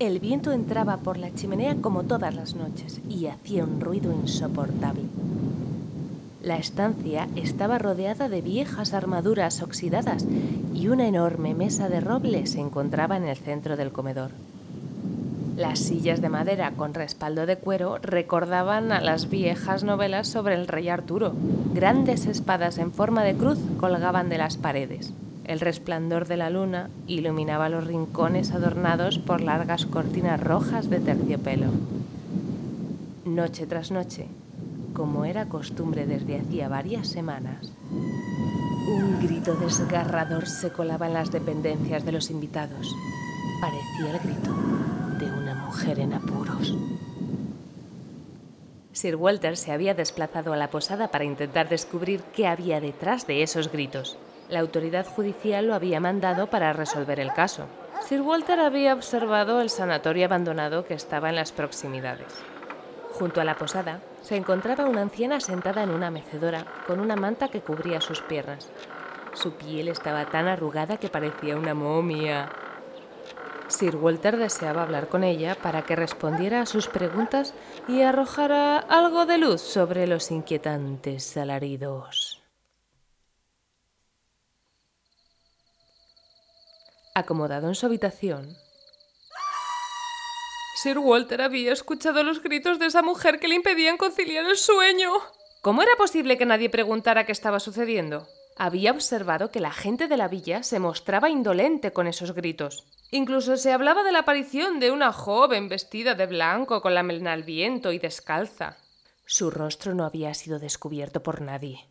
El viento entraba por la chimenea como todas las noches y hacía un ruido insoportable. La estancia estaba rodeada de viejas armaduras oxidadas y una enorme mesa de roble se encontraba en el centro del comedor. Las sillas de madera con respaldo de cuero recordaban a las viejas novelas sobre el rey Arturo. Grandes espadas en forma de cruz colgaban de las paredes. El resplandor de la luna iluminaba los rincones adornados por largas cortinas rojas de terciopelo. Noche tras noche, como era costumbre desde hacía varias semanas, un grito desgarrador se colaba en las dependencias de los invitados. Parecía el grito de una mujer en apuros. Sir Walter se había desplazado a la posada para intentar descubrir qué había detrás de esos gritos. La autoridad judicial lo había mandado para resolver el caso. Sir Walter había observado el sanatorio abandonado que estaba en las proximidades. Junto a la posada se encontraba una anciana sentada en una mecedora con una manta que cubría sus piernas. Su piel estaba tan arrugada que parecía una momia. Sir Walter deseaba hablar con ella para que respondiera a sus preguntas y arrojara algo de luz sobre los inquietantes alaridos. Acomodado en su habitación, Sir Walter había escuchado los gritos de esa mujer que le impedían conciliar el sueño. ¿Cómo era posible que nadie preguntara qué estaba sucediendo? Había observado que la gente de la villa se mostraba indolente con esos gritos. Incluso se hablaba de la aparición de una joven vestida de blanco con la melena al viento y descalza. Su rostro no había sido descubierto por nadie.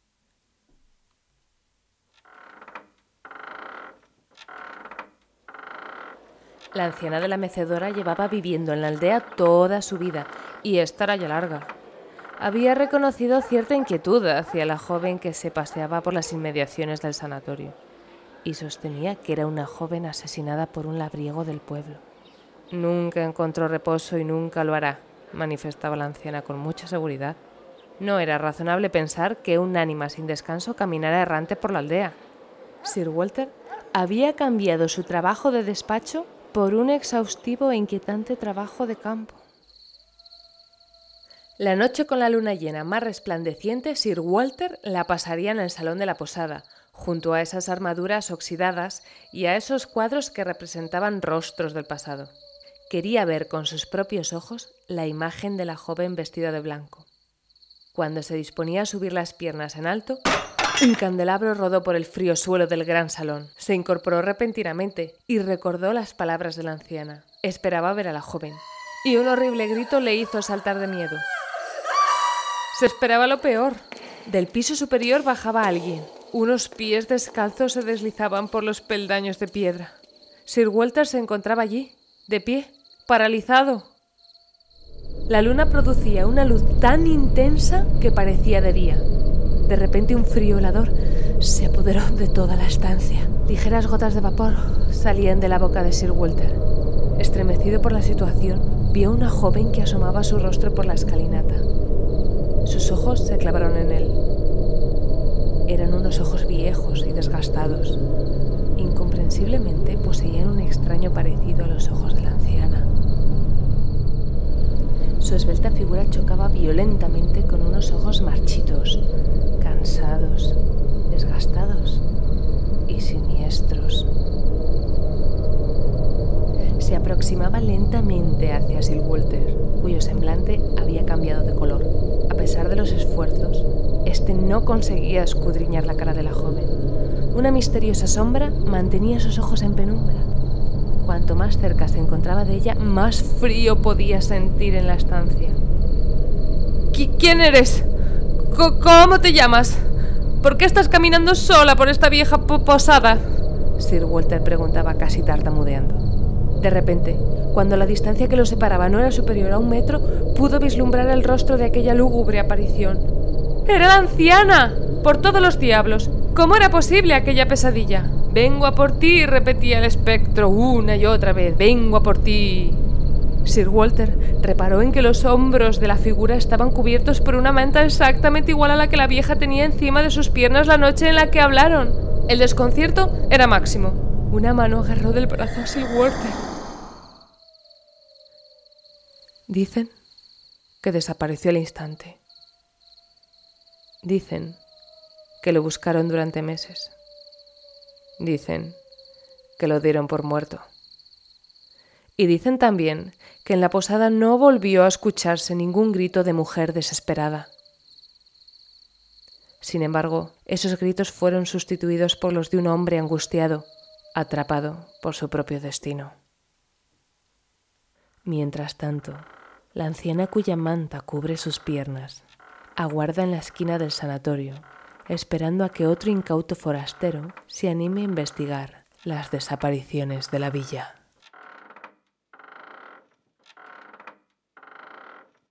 La anciana de la mecedora llevaba viviendo en la aldea toda su vida, y esta era ya larga. Había reconocido cierta inquietud hacia la joven que se paseaba por las inmediaciones del sanatorio, y sostenía que era una joven asesinada por un labriego del pueblo. Nunca encontró reposo y nunca lo hará, manifestaba la anciana con mucha seguridad. No era razonable pensar que un ánima sin descanso caminara errante por la aldea. Sir Walter había cambiado su trabajo de despacho por un exhaustivo e inquietante trabajo de campo. La noche con la luna llena más resplandeciente, Sir Walter la pasaría en el salón de la posada, junto a esas armaduras oxidadas y a esos cuadros que representaban rostros del pasado. Quería ver con sus propios ojos la imagen de la joven vestida de blanco. Cuando se disponía a subir las piernas en alto, un candelabro rodó por el frío suelo del gran salón. Se incorporó repentinamente y recordó las palabras de la anciana. Esperaba ver a la joven, y un horrible grito le hizo saltar de miedo. Se esperaba lo peor. Del piso superior bajaba alguien. Unos pies descalzos se deslizaban por los peldaños de piedra. Sir Walter se encontraba allí, de pie, paralizado. La luna producía una luz tan intensa que parecía de día. De repente un frío helador se apoderó de toda la estancia. Ligeras gotas de vapor salían de la boca de Sir Walter. Estremecido por la situación, vio a una joven que asomaba su rostro por la escalinata. Sus ojos se clavaron en él. Eran unos ojos viejos y desgastados. Incomprensiblemente poseían un extraño parecido a los ojos de la anciana. Su esbelta figura chocaba violentamente con unos ojos marchitos, cansados, desgastados y siniestros. Se aproximaba lentamente hacia Sir Walter, cuyo semblante había cambiado de color. A pesar de los esfuerzos, este no conseguía escudriñar la cara de la joven. Una misteriosa sombra mantenía sus ojos en penumbra. Cuanto más cerca se encontraba de ella, más frío podía sentir en la estancia. ¿Quién eres? ¿Cómo te llamas? ¿Por qué estás caminando sola por esta vieja posada? Sir Walter preguntaba casi tartamudeando. De repente, cuando la distancia que los separaba no era superior a 1 metro, pudo vislumbrar el rostro de aquella lúgubre aparición. ¡Era la anciana! ¡Por todos los diablos! ¿Cómo era posible aquella pesadilla? «Vengo a por ti», repetía el espectro una y otra vez. «Vengo a por ti». Sir Walter reparó en que los hombros de la figura estaban cubiertos por una manta exactamente igual a la que la vieja tenía encima de sus piernas la noche en la que hablaron. El desconcierto era máximo. Una mano agarró del brazo a Sir Walter. Dicen que desapareció al instante. Dicen que lo buscaron durante meses. Dicen que lo dieron por muerto. Y dicen también que en la posada no volvió a escucharse ningún grito de mujer desesperada. Sin embargo, esos gritos fueron sustituidos por los de un hombre angustiado, atrapado por su propio destino. Mientras tanto, la anciana cuya manta cubre sus piernas aguarda en la esquina del sanatorio, esperando a que otro incauto forastero se anime a investigar las desapariciones de la villa.